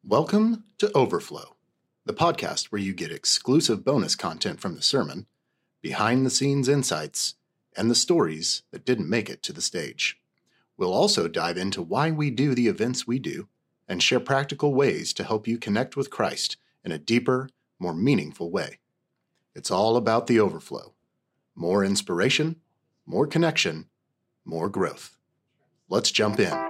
Welcome to Overflow, the podcast where you get exclusive bonus content from the sermon, behind-the-scenes insights, and the stories that didn't make it to the stage. We'll also dive into why we do the events we do and share practical ways to help you connect with Christ in a deeper, more meaningful way. It's all about the overflow. More inspiration, more connection, more growth. Let's jump in.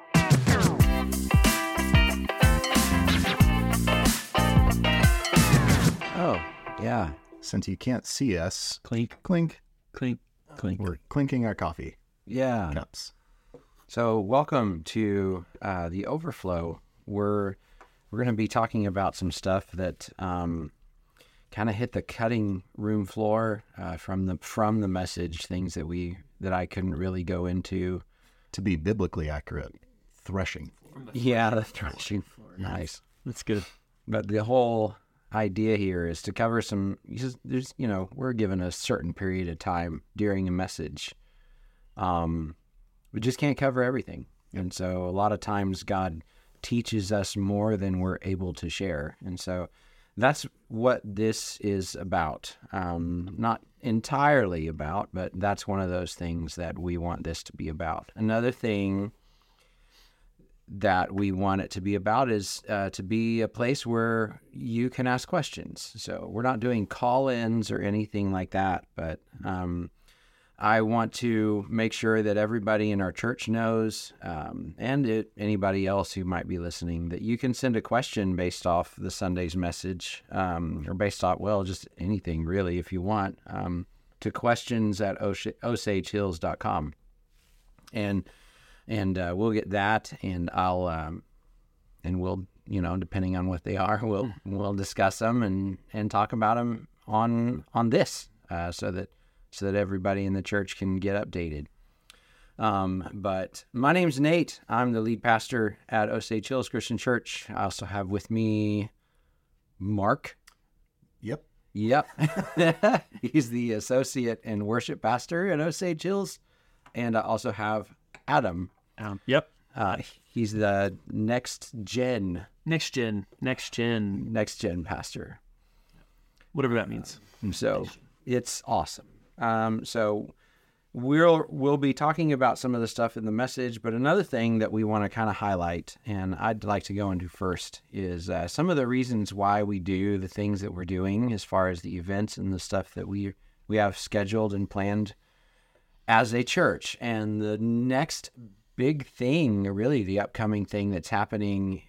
Oh, yeah. Since you can't see us, Clink, clink, clink, clink. we're clinking our coffee Yeah. cups. So welcome to the Overflow. We're going to be talking about some stuff that kind of hit the cutting room floor from the message, things that I couldn't really go into. To be biblically accurate, threshing. Yeah, the threshing floor. Nice. That's good. But the whole idea here is to cover we're given a certain period of time during a message. We just can't cover everything. And so a lot of times God teaches us more than we're able to share. And so that's what this is about. Not entirely about, but that's one of those things that we want this to be about. Another thing that we want it to be about is to be a place where you can ask questions. So we're not doing call-ins or anything like that, but I want to make sure that everybody in our church knows, and anybody else who might be listening, that you can send a question based off the Sunday's message, or based off, just anything really if you want, to questions@osagehills.com. And we'll get that, and we'll, depending on what they are, we'll discuss them and talk about them on this, so that everybody in the church can get updated. But my name's Nate. I'm the lead pastor at Osage Hills Christian Church. I also have with me Mark. Yep. He's the associate and worship pastor at Osage Hills. And I also have Adam. Yep. He's the next gen pastor. Whatever that means. So it's awesome. So we'll be talking about some of the stuff in the message, but another thing that we want to kind of highlight, and I'd like to go into first, is some of the reasons why we do the things that we're doing as far as the events and the stuff that we have scheduled and planned as a church. And the next big thing, really the upcoming thing that's happening,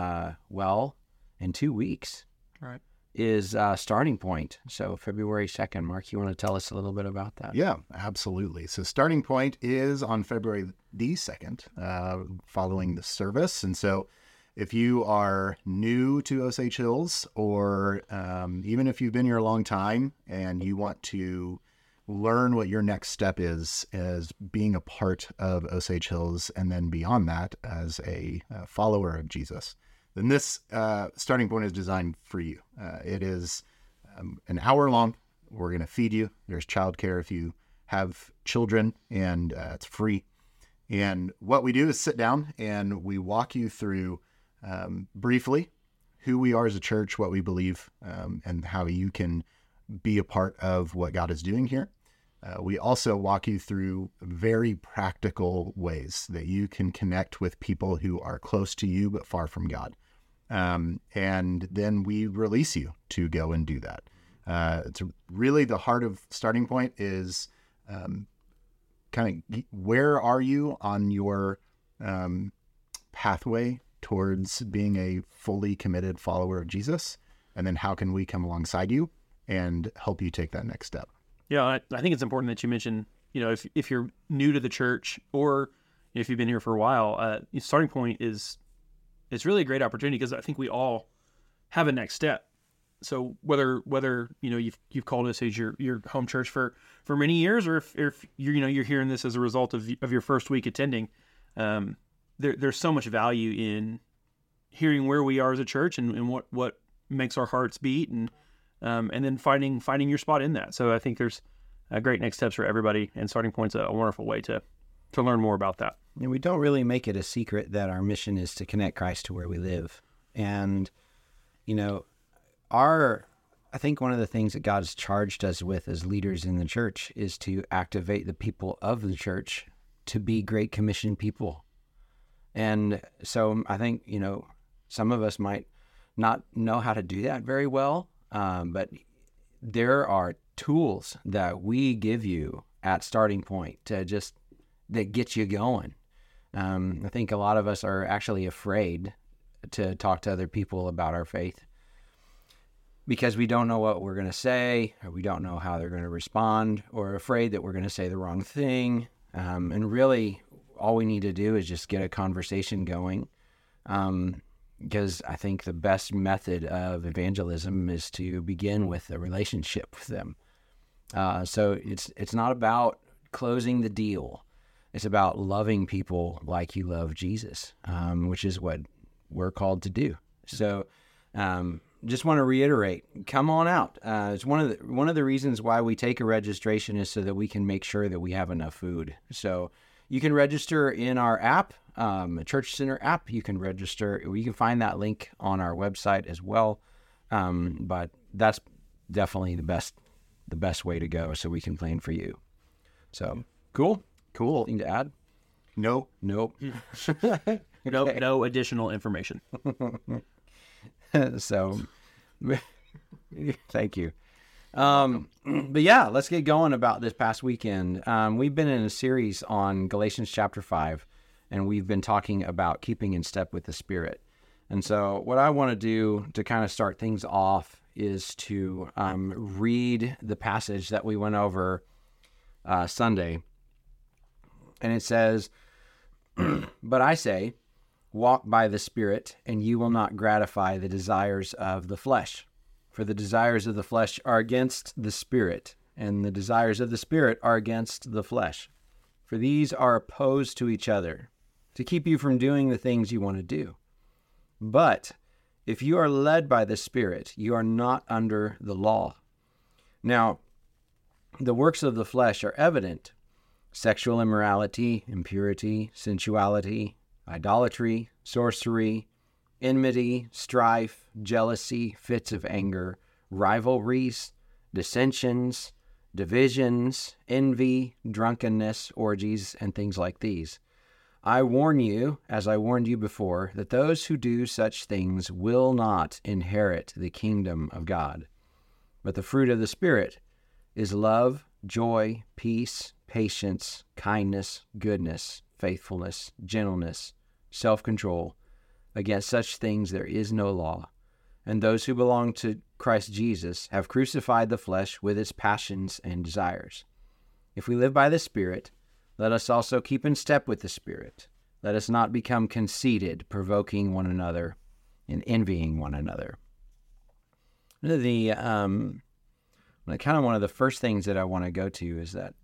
in 2 weeks. Right. Is Starting Point. So February 2nd. Mark, you want to tell us a little bit about that? Yeah, absolutely. So Starting Point is on February the 2nd, following the service. And so if you are new to Osage Hills, or even if you've been here a long time and you want to learn what your next step is as being a part of Osage Hills, and then beyond that as a follower of Jesus, then this Starting Point is designed for you. It is an hour long. We're going to feed you. There's childcare if you have children, and it's free. And what we do is sit down and we walk you through briefly who we are as a church, what we believe, and how you can be a part of what God is doing here. We also walk you through very practical ways that you can connect with people who are close to you but far from God. And then we release you to go and do that. It's really the heart of Starting Point is kind of where are you on your pathway towards being a fully committed follower of Jesus? And then how can we come alongside you and help you take that next step? Yeah, I think it's important that you mention, if you're new to the church, or if you've been here for a while, Starting Point it's really a great opportunity, because I think we all have a next step. So whether you've called us as your home church for many years, or if you're hearing this as a result of your first week attending, there's so much value in hearing where we are as a church and what makes our hearts beat, and then finding your spot in that. So I think there's great next steps for everybody, and Starting Point's a wonderful way to learn more about that. And we don't really make it a secret that our mission is to connect Christ to where we live. And, I think one of the things that God's charged us with as leaders in the church is to activate the people of the church to be Great Commission people. And so I think, some of us might not know how to do that very well, but there are tools that we give you at Starting Point that get you going. I think a lot of us are actually afraid to talk to other people about our faith because we don't know what we're going to say, or we don't know how they're going to respond, or afraid that we're going to say the wrong thing. And really, all we need to do is just get a conversation going. Because I think the best method of evangelism is to begin with a relationship with them. So it's not about closing the deal. It's about loving people like you love Jesus, which is what we're called to do. So just want to reiterate, come on out. It's one of the reasons why we take a registration is so that we can make sure that we have enough food. So you can register in our app, Church Center app. You can register. You can find that link on our website as well. But that's definitely the best way to go, so we can plan for you. So cool. Anything to add? Nope. Nope. No additional information. So, thank you. But yeah, let's get going about this past weekend. We've been in a series on Galatians chapter 5, and we've been talking about keeping in step with the Spirit. And so what I want to do to kind of start things off is to read the passage that we went over Sunday. And it says, "But I say, walk by the Spirit, and you will not gratify the desires of the flesh. For the desires of the flesh are against the Spirit, and the desires of the Spirit are against the flesh. For these are opposed to each other, to keep you from doing the things you want to do. But if you are led by the Spirit, you are not under the law. Now, the works of the flesh are evident: sexual immorality, impurity, sensuality, idolatry, sorcery, enmity, strife, jealousy, fits of anger, rivalries, dissensions, divisions, envy, drunkenness, orgies, and things like these. I warn you, as I warned you before, that those who do such things will not inherit the kingdom of God. But the fruit of the Spirit is love, joy, peace, patience, kindness, goodness, faithfulness, gentleness, self-control. Against such things there is no law. And those who belong to Christ Jesus have crucified the flesh with its passions and desires. If we live by the Spirit, let us also keep in step with the Spirit. Let us not become conceited, provoking one another and envying one another." One of the first things that I want to go to is that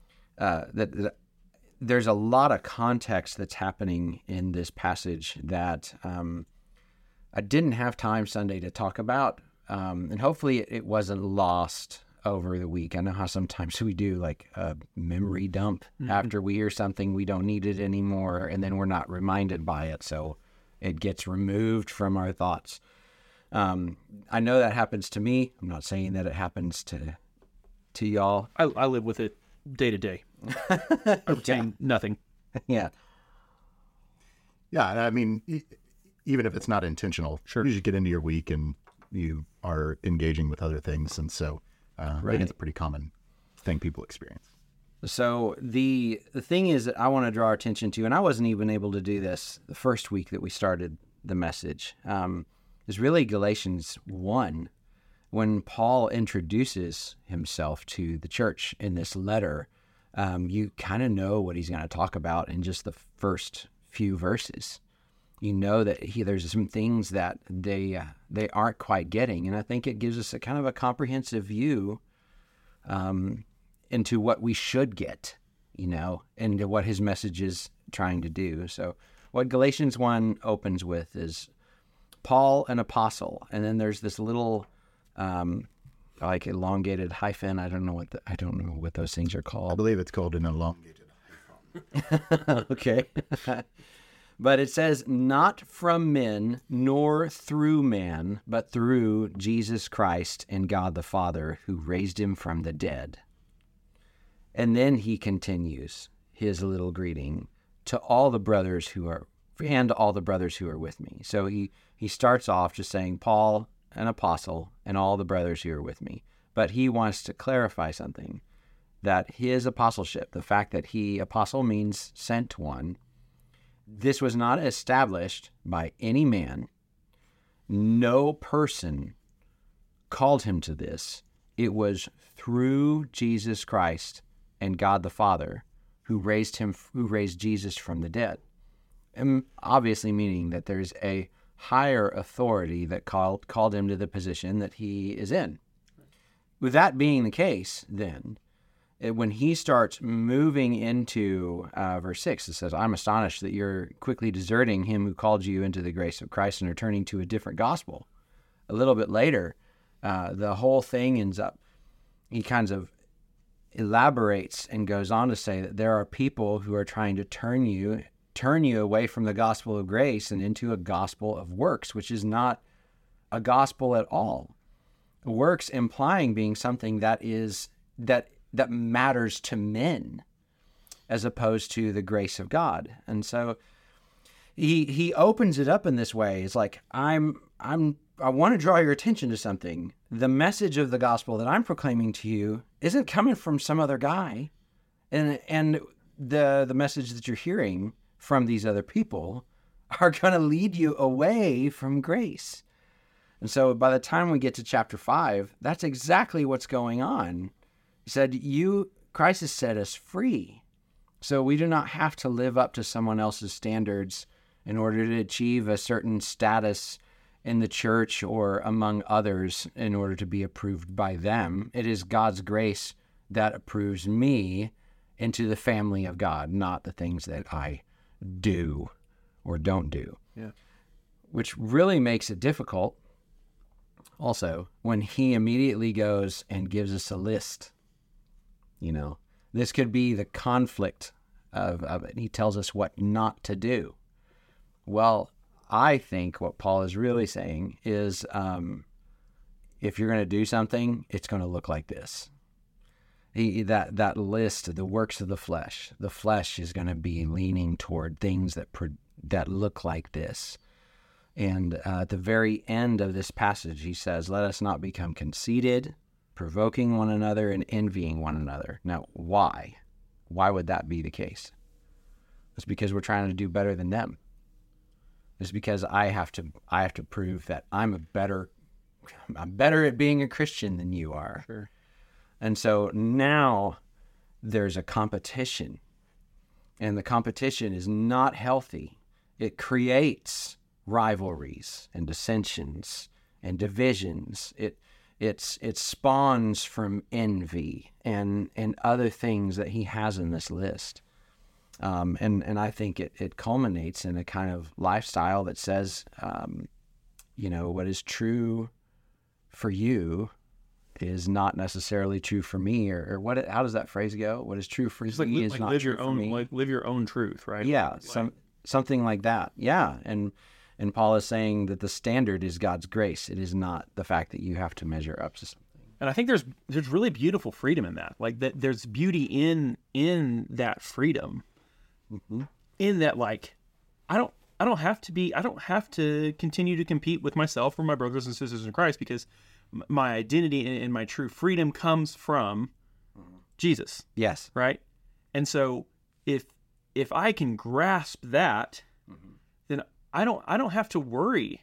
there's a lot of context that's happening in this passage that I didn't have time Sunday to talk about, and hopefully it wasn't lost over the week. I know how sometimes we do like a memory dump after we hear something, we don't need it anymore, and then we're not reminded by it, so it gets removed from our thoughts. I know that happens to me. I'm not saying that it happens to y'all. I live with it day to day. Obtain nothing. Yeah. Yeah, I mean, even if it's not intentional, Sure. You just get into your week and you are engaging with other things, and so I think it's a pretty common thing people experience. So the thing is that I want to draw our attention to, and I wasn't even able to do this the first week that we started the message, is really Galatians 1, when Paul introduces himself to the church in this letter. You kind of know what he's going to talk about in just the first few verses. You know that there's some things that they aren't quite getting, and I think it gives us a kind of a comprehensive view into what we should get, and what his message is trying to do. So what Galatians 1 opens with is Paul, an apostle, and then there's this little like elongated hyphen. I don't know what those things are I called. believe it's called an elongated hyphen. Okay. But it says, not from men, nor through man, but through Jesus Christ and God the Father, who raised him from the dead. And then he continues his little greeting to all the brothers who are, and all the brothers who are with me. So he starts off just saying, Paul, an apostle, and all the brothers who are with me. But he wants to clarify something, that his apostleship, the fact that apostle means sent one, this was not established by any man. No person called him to this. It was through Jesus Christ and God the Father who raised Jesus from the dead. And obviously meaning that there's a higher authority that called him to the position that he is in. With that being the case, then, when he starts moving into verse 6, it says, I'm astonished that you're quickly deserting him who called you into the grace of Christ and are turning to a different gospel. A little bit later, the whole thing ends up, he kind of elaborates and goes on to say that there are people who are trying to turn you away from the gospel of grace and into a gospel of works, which is not a gospel at all. Works implying being something that matters to men as opposed to the grace of God. And so he opens it up in this way. It's like, I want to draw your attention to something. The message of the gospel that I'm proclaiming to you isn't coming from some other guy. And the message that you're hearing from these other people are going to lead you away from grace. And so by the time we get to chapter 5, that's exactly what's going on. He said, Christ has set us free. So we do not have to live up to someone else's standards in order to achieve a certain status in the church or among others in order to be approved by them. It is God's grace that approves me into the family of God, not the things that I do or don't do. Yeah. Which really makes it difficult also when he immediately goes and gives us a list. This could be the conflict of it. He tells us what not to do. Well, I think what Paul is really saying is if you're going to do something, it's going to look like this. That list, the works of the flesh is going to be leaning toward things that look like this. And at the very end of this passage, he says, let us not become conceited, provoking one another and envying one another. Now, why? Why would that be the case? It's because we're trying to do better than them. It's because I have to prove that I'm better at being a Christian than you are. Sure. And so now there's a competition, and the competition is not healthy. It creates rivalries and dissensions and divisions. It spawns from envy and other things that he has in this list. And I think it culminates in a kind of lifestyle that says, what is true for you is not necessarily true for me, or what? How does that phrase go? What is true for me is not true for me. Live your own truth, right? Yeah, something like that. Yeah, and Paul is saying that the standard is God's grace. It is not the fact that you have to measure up to something. And I think there's really beautiful freedom in that. Like that, there's beauty in that freedom. Mm-hmm. In that, like, I don't have to continue to compete with myself or my brothers and sisters in Christ, because my identity and my true freedom comes from Jesus. Yes. Right. And so if I can grasp that, then I don't have to worry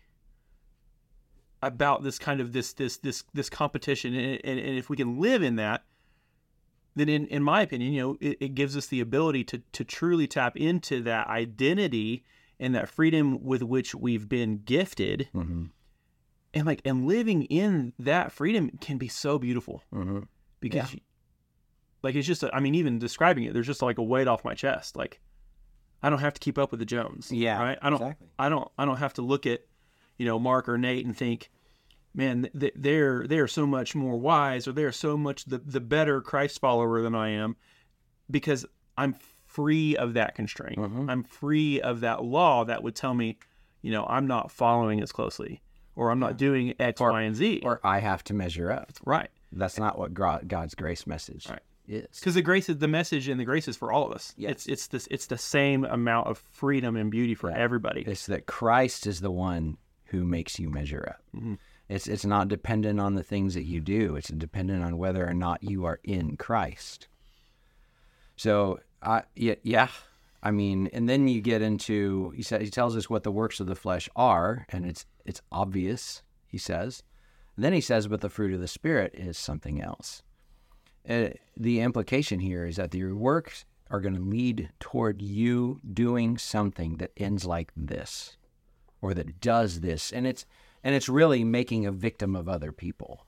about this kind of this competition. And if we can live in that, then in my opinion, it gives us the ability to truly tap into that identity and that freedom with which we've been gifted. Mm-hmm. And living in that freedom can be so beautiful. Mm-hmm. Because it's just, even describing it, there's just like a weight off my chest. Like, I don't have to keep up with the Jones. Yeah. Right. Exactly. I don't have to look at, Mark or Nate and think, man, they're so much more wise, or they're so much the better Christ follower than I am, because I'm free of that constraint. I'm free of that law that would tell me, I'm not following as closely, or I'm not doing X, Y, and Z. Or I have to measure up. Right. That's not what God's grace message is. Because the message and the grace is for all of us. Yes. It's the same amount of freedom and beauty for everybody. It's that Christ is the one who makes you measure up. It's not dependent on the things that you do. It's dependent on whether or not you are in Christ. So, I mean, and then you get into, he tells us what the works of the flesh are, and it's obvious, he says. And then he says, but the fruit of the Spirit is something else. The implication here is that your works are going to lead toward you doing something that ends like this, or that does this, and it's really making a victim of other people,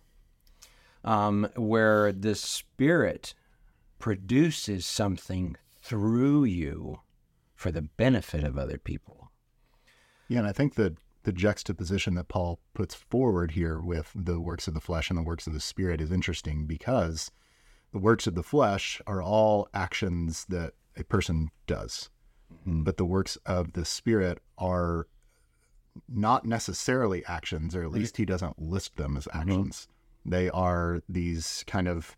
where the Spirit produces something through you for the benefit of other people. Yeah, and I think that the juxtaposition that Paul puts forward here with the works of the flesh and the works of the Spirit is interesting, because the works of the flesh are all actions that a person does, but the works of the Spirit are not necessarily actions, or at least he doesn't list them as actions. They are these kind of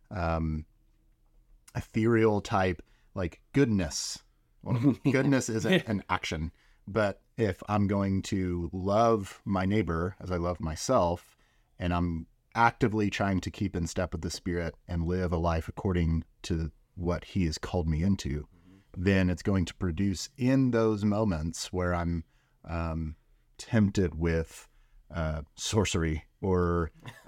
ethereal type, like goodness. Well, goodness isn't an action, but if I'm going to love my neighbor as I love myself, and I'm actively trying to keep in step with the Spirit and live a life according to what he has called me into, then it's going to produce in those moments where I'm tempted with sorcery or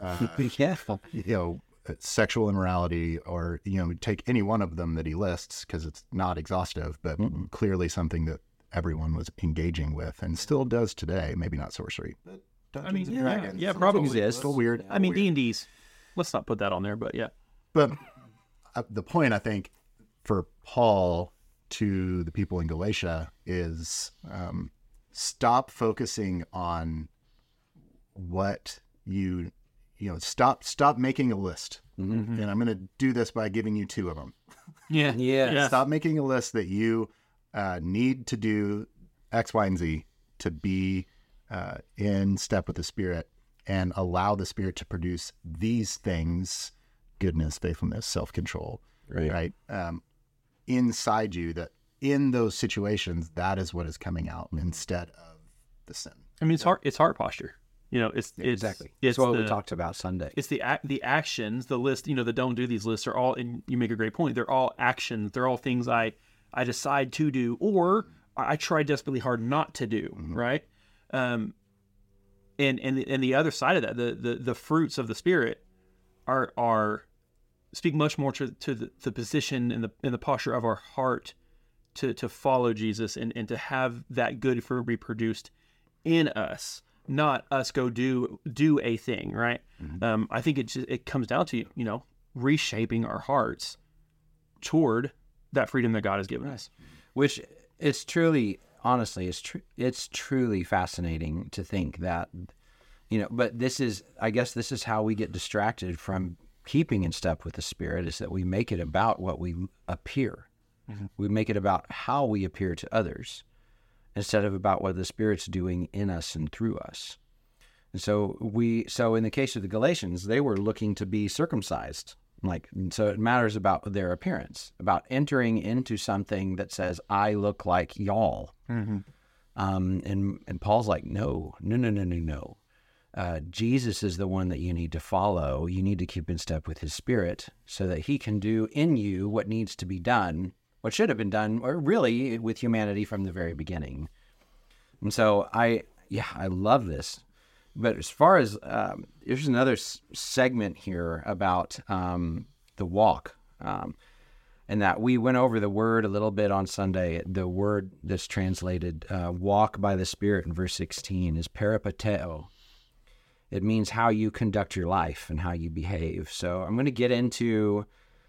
sexual immorality, or take any one of them that he lists, because it's not exhaustive, but clearly something that everyone was engaging with and still does today. Maybe not sorcery, but Dungeons and Dragons. Yeah, probably exists. Still weird. I mean, D&D's. Let's not put that on there, but yeah. But the point, I think, for Paul to the people in Galatia is stop focusing on what stop making a list. And I'm going to do this by giving you 2 of them. Yeah. Stop making a list that you need to do X, Y, and Z to be in step with the Spirit, and allow the Spirit to produce these things: goodness, faithfulness, self-control, right? Inside you, that in those situations, that is what is coming out instead of the sin. I mean, it's heart posture. Exactly. It's what we talked about Sunday. It's the actions, the list, the don't do these lists are all, and you make a great point, they're all actions. They're all things I decide to do, or I try desperately hard not to do, right? And the other side of that, the fruits of the Spirit are speak much more to the position and the posture of our heart to follow Jesus and to have that good fruit be produced in us, not us go do a thing, right? I think it comes down to reshaping our hearts toward that freedom that God has given us, which is truly, honestly, it's truly fascinating to think that, but I guess this is how we get distracted from keeping in step with the Spirit, is that we make it about what we appear. We make it about how we appear to others, instead of about what the Spirit's doing in us and through us. And so in the case of the Galatians, they were looking to be circumcised. So it matters about their appearance, about entering into something that says, I look like y'all. And Paul's like, no. Jesus is the one that you need to follow. You need to keep in step with his Spirit so that he can do in you what needs to be done, what should have been done, or really with humanity from the very beginning. And so I love this. But as far as, there's another segment here about the walk, and that we went over the word a little bit on Sunday. The word that's translated walk by the Spirit in verse 16 is peripateo. It means how you conduct your life and how you behave. So I'm going to get into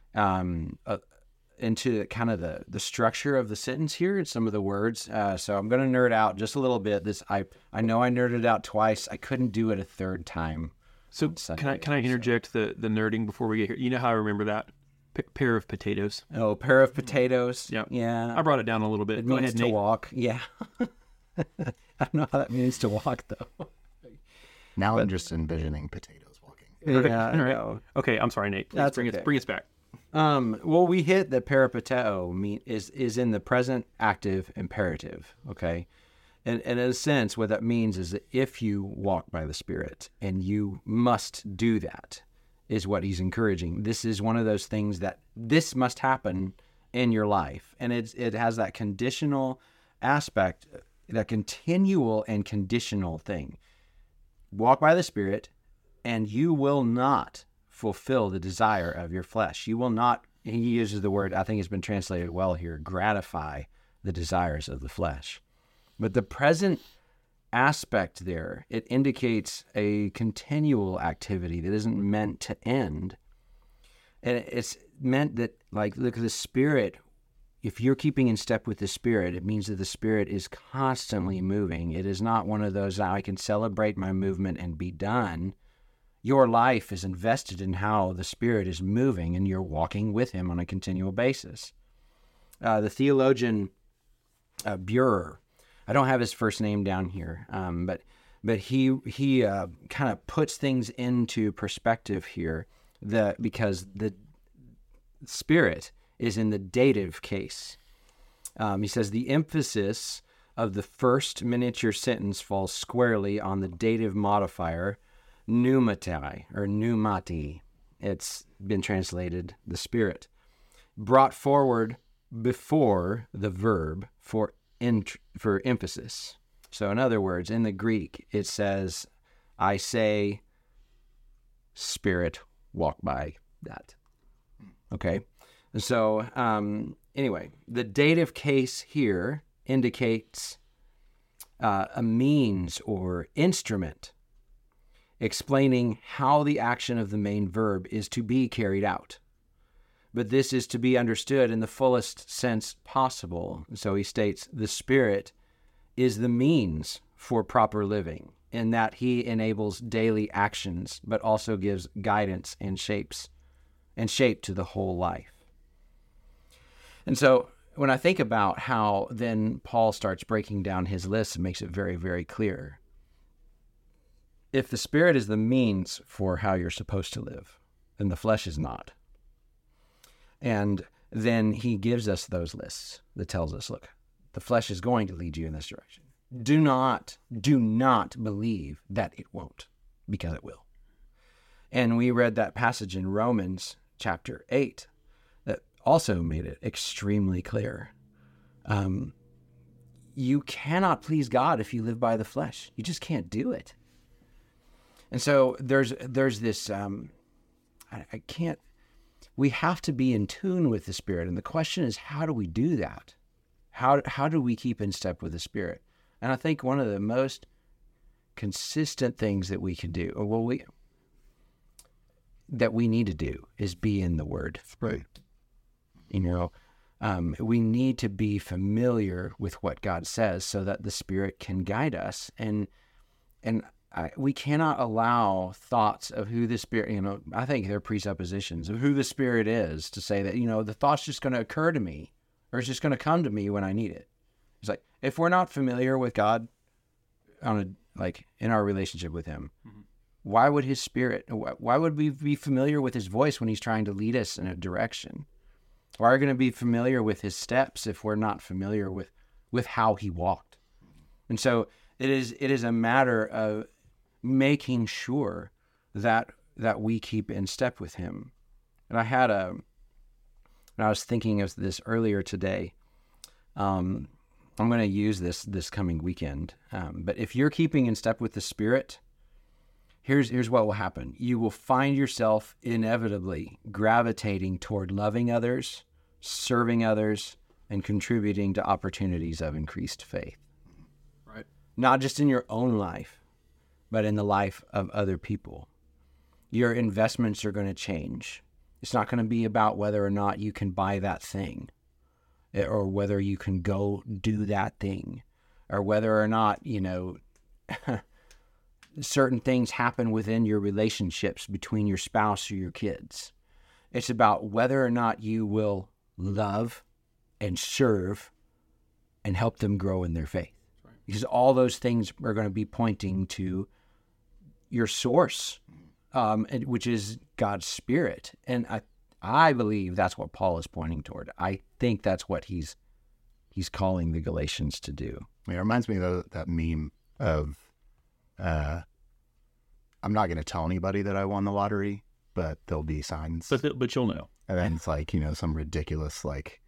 kind of the structure of the sentence here and some of the words. So I'm going to nerd out just a little bit. I know I nerded out twice. I couldn't do it a third time. So can I interject the nerding before we get here? You know how I remember that? pair of potatoes. Oh, pair of potatoes. Yep. Yeah. I brought it down a little bit. It Go means ahead, to Nate. walk. Yeah. I don't know how that means to walk, though. Now I'm just envisioning potatoes walking. Yeah. All right. No. Okay, I'm sorry, Nate. Please That's bring okay. bring us back. Well, we hit that peripateo is in the present active imperative, okay? And in a sense, what that means is that if you walk by the Spirit, and you must do that, is what he's encouraging. This is one of those things that this must happen in your life. And it has that conditional aspect, that continual and conditional thing. Walk by the Spirit, and you will not fulfill the desire of your flesh. You will not, he uses the word, I think it's been translated well here, gratify the desires of the flesh. But the present aspect there, it indicates a continual activity that isn't meant to end. And it's meant that, like, look, the Spirit, if you're keeping in step with the Spirit, it means that the Spirit is constantly moving. It is not one of those, I can celebrate my movement and be done. Your life is invested in how the Spirit is moving, and you're walking with him on a continual basis. The theologian Buhrer, I don't have his first name down here, but he kind of puts things into perspective here, because the Spirit is in the dative case. He says the emphasis of the first miniature sentence falls squarely on the dative modifier pneumatai, or pneumati. It's been translated the Spirit, brought forward before the verb for emphasis. So in other words, in the Greek, it says, I say, Spirit, walk by that. Okay? So anyway, the dative case here indicates a means or instrument explaining how the action of the main verb is to be carried out. But this is to be understood in the fullest sense possible. So he states, the Spirit is the means for proper living, in that he enables daily actions, but also gives guidance and shape to the whole life. And so when I think about how then Paul starts breaking down his list, it makes it very, very clear. If the Spirit is the means for how you're supposed to live, then the flesh is not. And then he gives us those lists that tells us, look, the flesh is going to lead you in this direction. Do not believe that it won't, because it will. And we read that passage in Romans chapter 8 that also made it extremely clear. You cannot please God if you live by the flesh. You just can't do it. And so there's this, we have to be in tune with the Spirit. And the question is, how do we do that? How do we keep in step with the Spirit? And I think one of the most consistent things that we can do, that we need to do, is be in the Word. Right. We need to be familiar with what God says so that the Spirit can guide us. And we cannot allow thoughts of who the Spirit, I think they're presuppositions of who the Spirit is, to say that, the thought's just going to occur to me, or it's just going to come to me when I need it. It's like, if we're not familiar with God in our relationship with him, mm-hmm. Why would his Spirit, why would we be familiar with his voice when he's trying to lead us in a direction? Why are we going to be familiar with his steps if we're not familiar with how he walked? And so it is a matter of making sure that we keep in step with him. And I was thinking of this earlier today. I'm going to use this coming weekend. But if you're keeping in step with the Spirit, here's what will happen. You will find yourself inevitably gravitating toward loving others, serving others, and contributing to opportunities of increased faith. Right. Not just in your own life, but in the life of other people. Your investments are going to change. It's not going to be about whether or not you can buy that thing, or whether you can go do that thing, or whether or not, certain things happen within your relationships between your spouse or your kids. It's about whether or not you will love and serve and help them grow in their faith. Right. Because all those things are going to be pointing to your source, which is God's Spirit. And I believe that's what Paul is pointing toward. I think that's what he's calling the Galatians to do. It reminds me of that meme of, I'm not going to tell anybody that I won the lottery, but there'll be signs. But you'll know. And then it's like, some ridiculous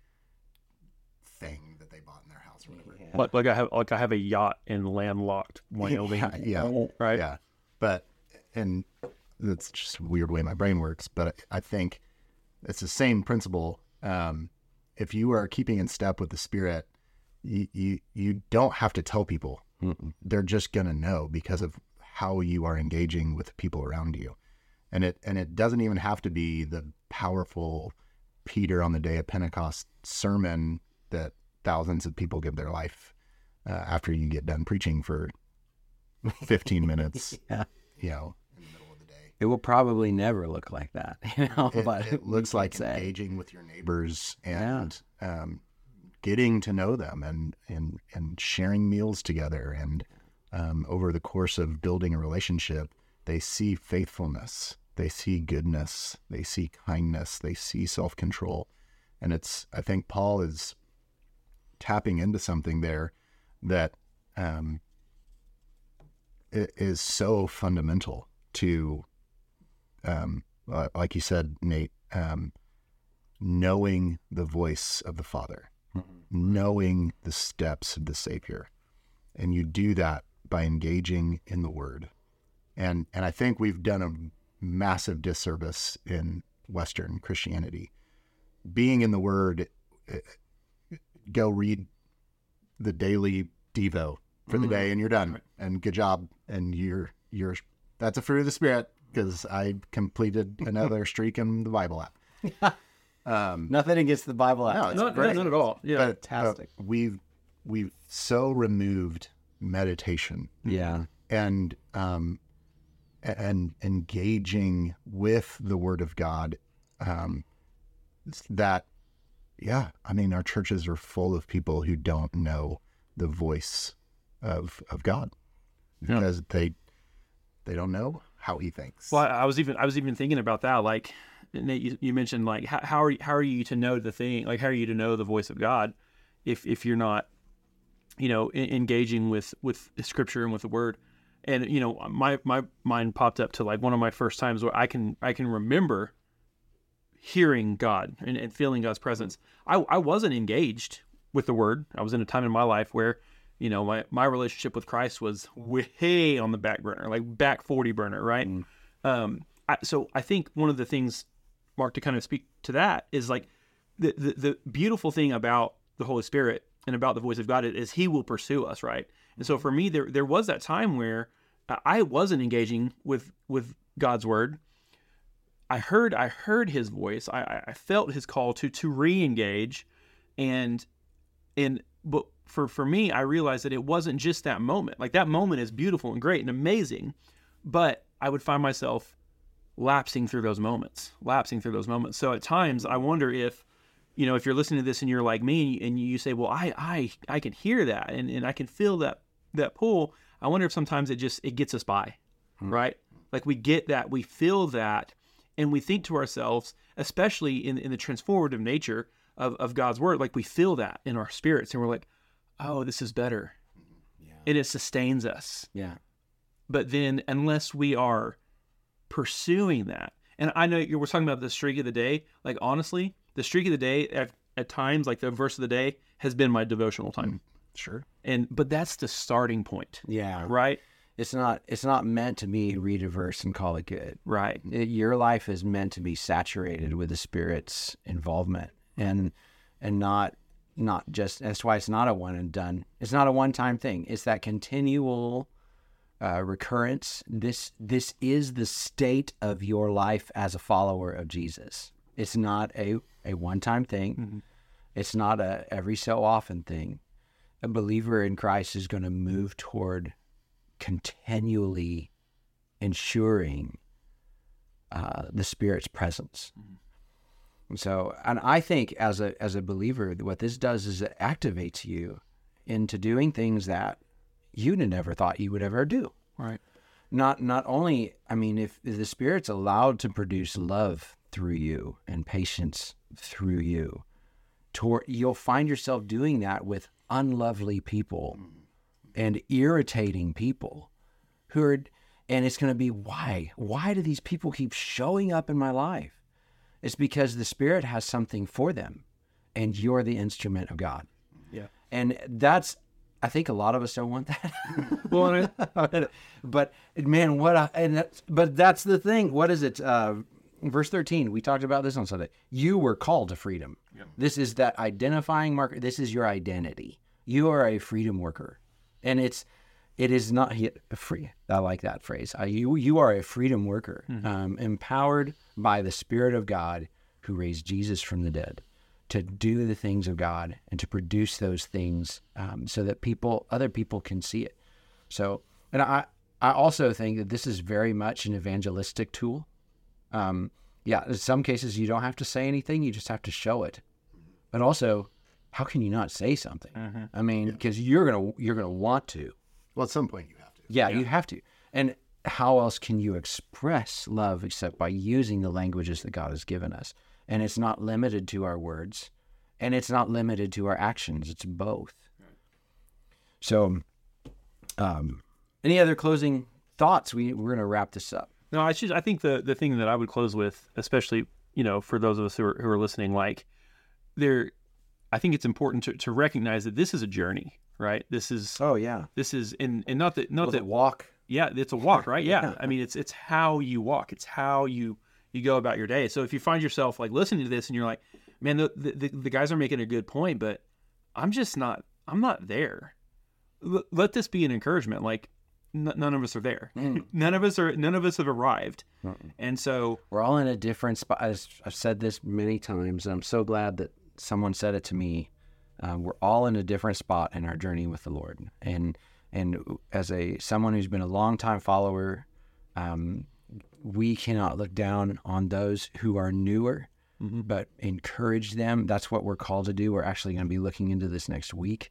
thing that they bought in their house or whatever. Yeah. Like I have a yacht in landlocked Wyoming. Yeah. Right. Yeah. But, and that's just a weird way my brain works, but I think it's the same principle. If you are keeping in step with the Spirit, you don't have to tell people. Mm-mm. They're just going to know because of how you are engaging with the people around you. And it doesn't even have to be the powerful Peter on the day of Pentecost sermon that thousands of people give their life after you get done preaching for 15 minutes. Yeah. In the middle of the day. It will probably never look like that, but it looks like engaging with your neighbors and getting to know them and sharing meals together. And over the course of building a relationship, they see faithfulness, they see goodness, they see kindness, they see self-control. And I think Paul is tapping into something there that it is so fundamental to, like you said, Nate, knowing the voice of the Father, knowing the steps of the Savior. And you do that by engaging in the Word. And I think we've done a massive disservice in Western Christianity. Being in the Word, go read the daily Devo for the day and you're done. Right. And good job. And you're that's a fruit of the Spirit, because I completed another streak in the Bible app. Nothing against the Bible app. No, not at all. Yeah, fantastic. We've so removed meditation. Yeah. And engaging with the Word of God, that, our churches are full of people who don't know the voice of God because they don't know how He thinks. Well, I was even thinking about that. Like, Nate, you mentioned, like, how are you to know the thing? Like, how are you to know the voice of God if you're not, engaging with Scripture and with the Word? And my mind popped up to, like, one of my first times where I can remember hearing God and feeling God's presence. I wasn't engaged with the Word. I was in a time in my life where, my relationship with Christ was way on the back burner, like back 40 burner, right? So I think one of the things, Mark, to kind of speak to that is, like, the beautiful thing about the Holy Spirit and about the voice of God is He will pursue us, right? And so for me, there was that time where I wasn't engaging with God's Word. I heard His voice. I felt His call to re-engage, but for me, I realized that it wasn't just that moment. Like, that moment is beautiful and great and amazing, but I would find myself lapsing through those moments. So at times, I wonder if you're listening to this and you're like me and you say, well, I can hear that and I can feel that pull. I wonder if sometimes it gets us by, right? Like, we get that, we feel that, and we think to ourselves, especially in the transformative nature of God's Word, like, we feel that in our spirits and we're like, oh, this is better. Yeah. And it sustains us. Yeah. But then unless we are pursuing that, and I know we're talking about the streak of the day, like, honestly, the streak of the day at times, like the verse of the day, has been my devotional time. Sure. But that's the starting point. Yeah. Right? It's not meant to be read a verse and call it good. Right. Your life is meant to be saturated with the Spirit's involvement and not just, that's why it's not a one and done. It's not a one-time thing. It's that continual recurrence. This is the state of your life as a follower of Jesus. It's not a one-time thing. Mm-hmm. It's not a every so often thing. A believer in Christ is going to move toward continually ensuring the Spirit's presence. Mm-hmm. And I think as a believer, what this does is it activates you into doing things that you'd have never thought you would ever do. Right. Not only, I mean, if the Spirit's allowed to produce love through you and patience through you, you'll find yourself doing that with unlovely people and irritating people and it's going to be, why? Why do these people keep showing up in my life? It's because the Spirit has something for them, and you're the instrument of God. Yeah. And I think a lot of us don't want that. Well, but man, but that's the thing. What is it? Verse 13, we talked about this on Sunday. You were called to freedom. Yeah. This is that identifying marker. This is your identity. You are a freedom worker. And it is not free. I like that phrase. You are a freedom worker, empowered by the Spirit of God who raised Jesus from the dead to do the things of God and to produce those things so that other people can see it. So, and I also think that this is very much an evangelistic tool. In some cases you don't have to say anything, you just have to show it. But also, how can you not say something? Mm-hmm. I mean, because you're gonna want to. Well, at some point you have to. Yeah, you have to. And how else can you express love except by using the languages that God has given us? And it's not limited to our words, and it's not limited to our actions. It's both. Right. So, any other closing thoughts? We're going to wrap this up. No, I think the thing that I would close with, especially, for those of us who are listening, I think it's important to recognize that this is a journey, right? This is and not that walk. Yeah, it's a walk, right? Yeah. I mean, it's how you walk. It's how you go about your day. So if you find yourself listening to this and you're like, man, the guys are making a good point, but I'm not there. Let this be an encouragement. None of us are there. None of us have arrived. And so we're all in a different spot. I've said this many times, and I'm so glad that someone said it to me. We're all in a different spot in our journey with the Lord. And as someone who's been a long-time follower, we cannot look down on those who are newer, but encourage them. That's what we're called to do. We're actually going to be looking into this next week.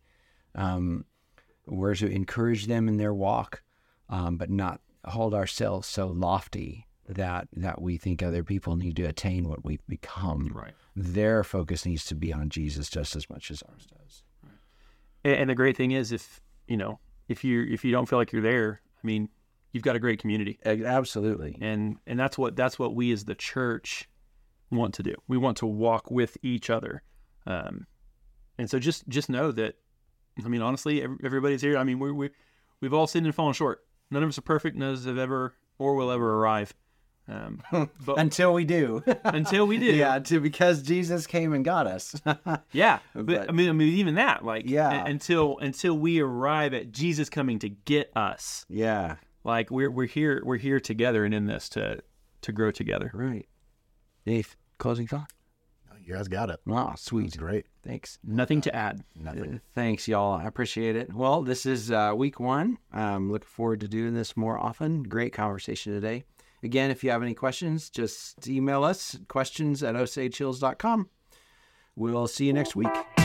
We're to encourage them in their walk, but not hold ourselves so lofty that we think other people need to attain what we've become. Right. Their focus needs to be on Jesus just as much as ours does. Right. And the great thing is, if you don't feel like you're there, I mean, you've got a great community. Absolutely. And that's what we as the church want to do. We want to walk with each other. And so just know that, I mean, honestly, everybody's here. I mean, we've all sinned and fallen short. None of us are perfect. None of us have ever or will ever arrive. But until we do. Until we do. Yeah, because Jesus came and got us. Yeah. But I mean, even that, until we arrive at Jesus coming to get us. Yeah. We're here together and in this to grow together. Right. Dave, closing thought? You guys got it. Oh, sweet. That's great. Thanks. Nothing to add. Nothing. Thanks, y'all. I appreciate it. Well, this is week 1. I'm looking forward to doing this more often. Great conversation today. Again, if you have any questions, just email us, questions@osagehills.com. We'll see you next week.